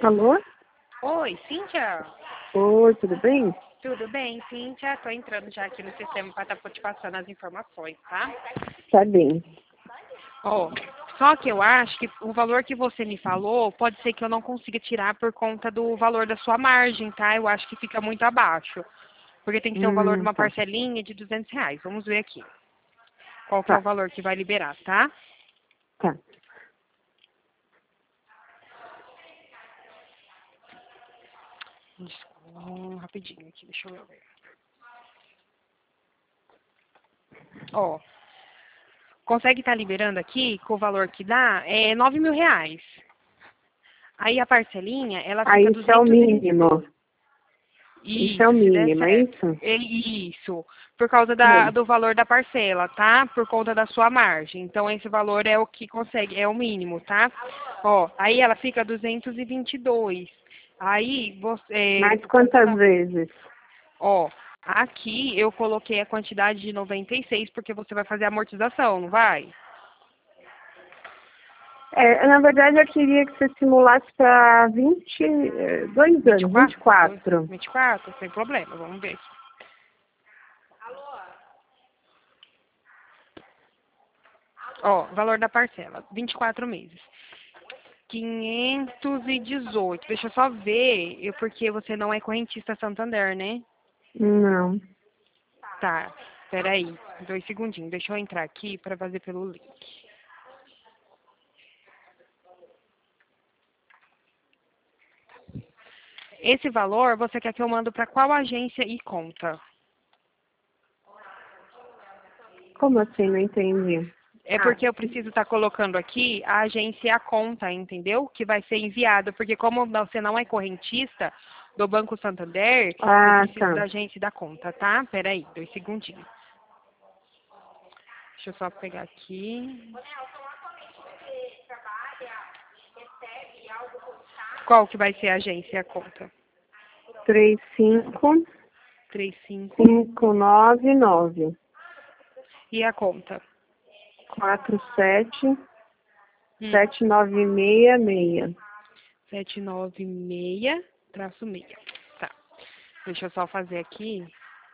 Alô? Oi, Cíntia? Oi, tudo bem? Tudo bem, Cíntia? Tô entrando já aqui no sistema para estar te passando as informações, tá? Tá bem. Ó, só que eu acho que o valor que você me falou, pode ser que eu não consiga tirar por conta do valor da sua margem, tá? Eu acho que fica muito abaixo. Porque tem que ser o valor de uma Tá. parcelinha de R$ 200. Vamos ver aqui. Qual que é o Tá, valor que vai liberar, tá? tá. Rapidinho aqui, deixa eu ver. Ó, consegue estar liberando aqui, com o valor que dá, é R$ 9.000. Aí a parcelinha, ela Ah, fica isso é o 220. mínimo. Isso é o Isso, se der mínimo, é certo. isso? Isso, por causa Tá. do valor da parcela, tá? Por conta da sua margem. Então, esse valor é o que consegue, é o mínimo, tá? Ó, aí ela fica 222. Aí, você, Mas por conta quantas da... vezes? Ó, aqui eu coloquei a quantidade de 96, porque você vai fazer a amortização, não vai? Na verdade, eu queria que você simulasse para 22 anos, 24? 24. 24? Sem problema, vamos ver. Ó, valor da parcela, 24 meses. 518. Deixa eu só ver, porque você não é correntista Santander, né? Não. Tá, peraí, 2 segundinhos. Deixa eu entrar aqui para fazer pelo link. Esse valor, você quer que eu mando para qual agência e conta? Como assim? Não entendi. É porque eu preciso estar colocando aqui a agência e a conta, entendeu? Que vai ser enviado, porque como você não é correntista do Banco Santander, eu Ah, preciso tá. da agência e da conta, tá? Peraí, 2 segundinhos. Deixa eu só pegar aqui. Qual que vai ser a agência e a conta? 35 35 599 e a conta? 47 Hum, 7966. 796-6. Tá. Deixa eu só fazer aqui.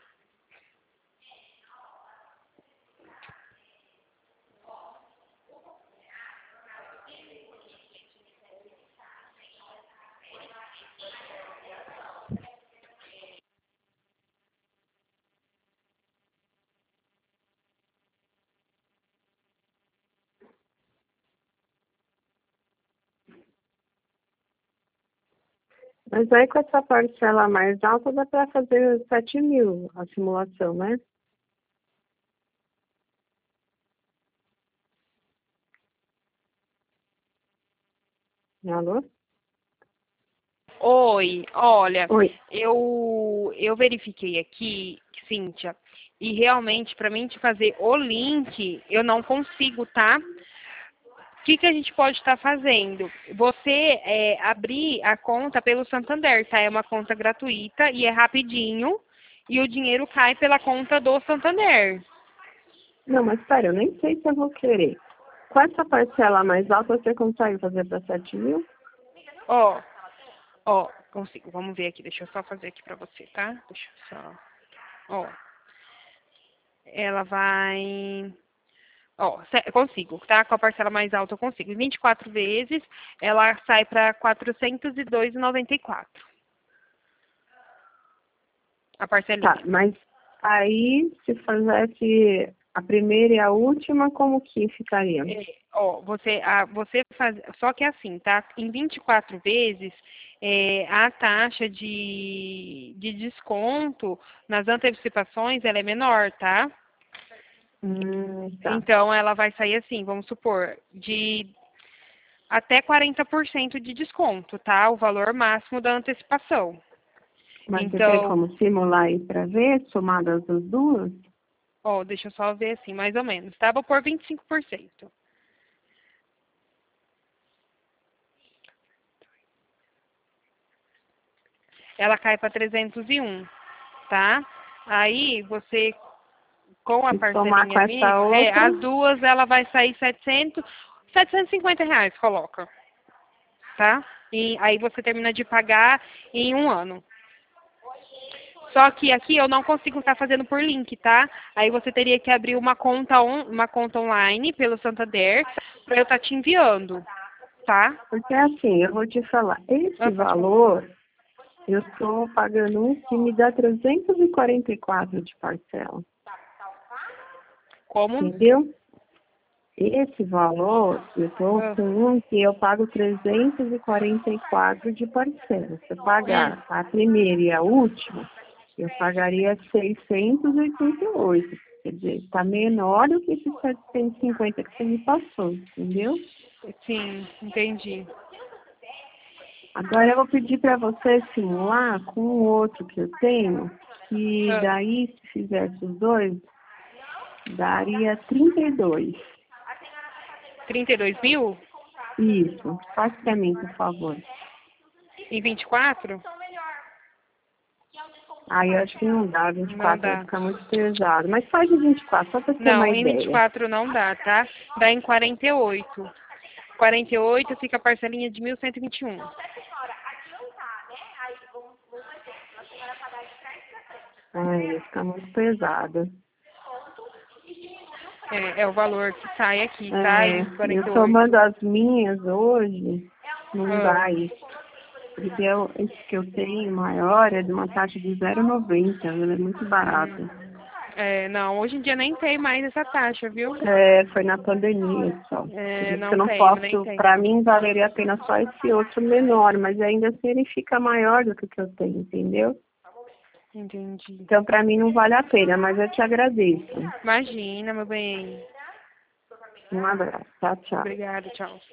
Mas aí com essa parcela mais alta dá para fazer 7.000 a simulação, né? Alô? Oi, olha, Oi. eu verifiquei aqui, Cíntia, e realmente para mim te fazer o link, eu não consigo, tá? O que a gente pode estar fazendo? Você abrir a conta pelo Santander, tá? É uma conta gratuita e é rapidinho e o dinheiro cai pela conta do Santander. Não, mas pera, eu nem sei se eu vou querer. Com essa parcela mais alta, você consegue fazer para 7.000? Ó, ó, consigo. Vamos ver aqui. Deixa eu só fazer aqui pra você, tá? Deixa eu só. Ó, ela vai. Ó, consigo, tá? Com a parcela mais alta eu consigo. Em 24 vezes, ela sai pra 402,94. A Tá, parcelinha. mas aí se fizesse a primeira e a última, como que ficaria? Ó, você faz. Só que assim, tá? Em 24 vezes, a taxa de desconto nas antecipações ela é menor, tá? Tá. Então, ela vai sair assim, vamos supor, de até 40% de desconto, tá? O valor máximo da antecipação. Mas você tem Então, como simular aí para ver, somadas as duas? ó, deixa eu só ver assim, mais ou menos, tá? Vou pôr 25%. Ela cai para 301, tá? Aí, você, com a E somar com parcelinha essa mínima, outra? as duas, ela vai sair R$ 750, coloca, tá? E aí você termina de pagar em 1 ano. Só que aqui eu não consigo estar fazendo por link, tá? Aí você teria que abrir uma conta, uma conta online pelo Santander para eu estar te enviando, tá? Porque assim, eu vou te falar, esse valor, eu estou pagando um que me dá 344 de parcela. Como? Entendeu? Esse valor, eu estou com um que eu pago 344 de parcela. Se eu pagar a primeira e a última, eu pagaria 688. Quer dizer, está menor do que esses 750 que você me passou, entendeu? Sim, entendi. Agora eu vou pedir para você simular com o outro que eu tenho, que daí, se fizesse os dois, daria 32. 32 mil? Isso, faz para mim, por favor. Em 24? Aí eu acho que não dá, 24 Não vai dá. ficar muito pesado. Mas faz de 24, só para ter Não, uma em ideia. 24 não dá, tá? Dá em 48. 48 fica a parcelinha de 1.121. Ai, vai ficar muito pesado. É o valor que sai aqui, tá? Em Eu 48. tomando as minhas hoje, não dá isso. Porque esse que eu tenho maior é de uma taxa de 0,90, ela é muito barata. Não, hoje em dia nem tem mais essa taxa, viu? Foi na pandemia só. Por isso Não que eu não tem, nem posso, tem. para mim valeria a pena só esse outro menor, mas ainda assim ele fica maior do que o que eu tenho, entendeu? Entendi. Então para mim não vale a pena, mas eu te agradeço. Imagina, meu bem. Um abraço, tchau, tchau. Obrigada, tchau.